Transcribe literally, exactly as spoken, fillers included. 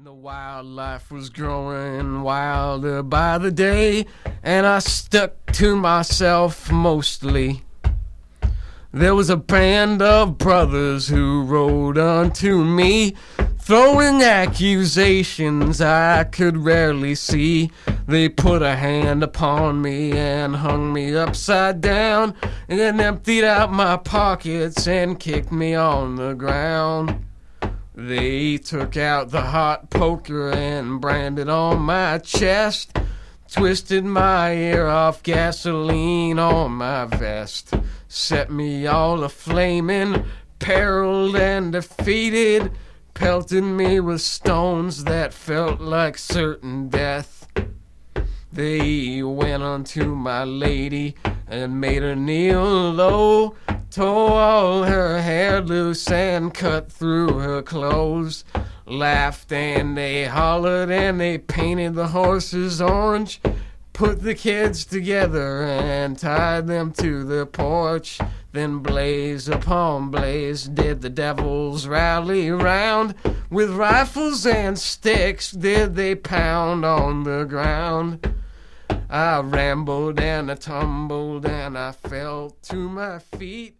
The wildlife was growing wilder by the day, and I stuck to myself mostly. There was a band of brothers who rode unto me, throwing accusations I could rarely see. They put a hand upon me and hung me upside down, and then emptied out my pockets and kicked me on the ground. They took out the hot poker and branded on my chest, twisted my ear off, gasoline on my vest, set me all a-flaming, periled and defeated, pelted me with stones that felt like certain death. They went unto my lady and made her kneel low, tore all her hair loose and cut through her clothes, laughed and they hollered and they painted the horses orange, put the kids together and tied them to the porch. Then blaze upon blaze did the devils rally round, with rifles and sticks did they pound on the ground. I rambled and I tumbled and I fell to my feet.